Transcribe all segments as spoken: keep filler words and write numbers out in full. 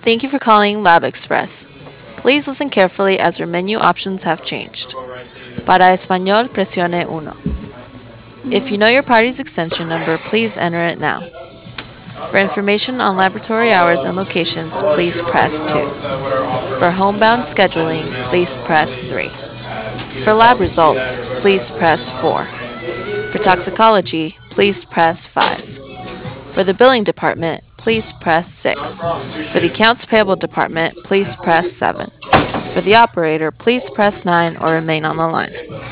Thank you for calling Lab Express. Please listen carefully as our menu options have changed. Para español, presione uno. If you know your party's extension number, please enter it now. For information on laboratory hours and locations, please press two. For homebound scheduling, please press three. For lab results, please press four. For toxicology, please press five. For the billing department, please press six. For the accounts payable department, please press seven. For the operator, please press nine or remain on the line.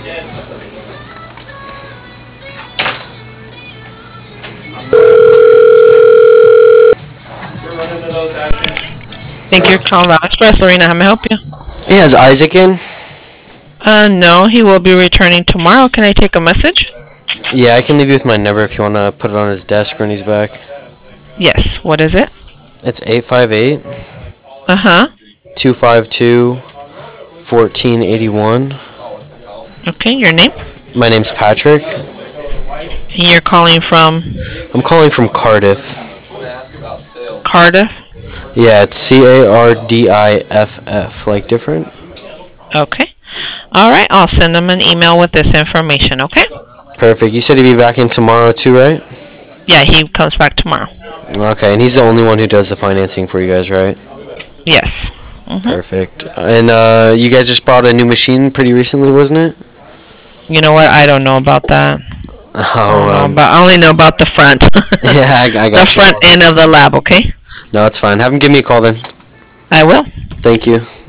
Thank you for calling Lab Express. Lorena, how may I help you? Yeah, is Isaac in? Uh, no, he will be returning tomorrow. Can I take a message? Yeah, I can leave you with my number if you want to put it on his desk when he's back. Yes. What is it? It's eight five eight, Uh-huh. two five two, one four eight one. Okay, your name? My name's Patrick. And you're calling from I'm calling from Cardiff. Cardiff? Yeah, it's C A R D I F F, like different. Okay. All right, I'll send him an email with this information, okay? Perfect. You said he'd be back in tomorrow too, right? Yeah, he comes back tomorrow. Okay, and he's the only one who does the financing for you guys, right? Yes. Mm-hmm. Perfect. And uh, you guys just bought a new machine pretty recently, wasn't it? You know what? I don't know about that. Oh, I, um, about, I only know about the front. yeah, I, I got The you. front end of the lab, okay? No, it's fine. Have him give me a call then. I will. Thank you.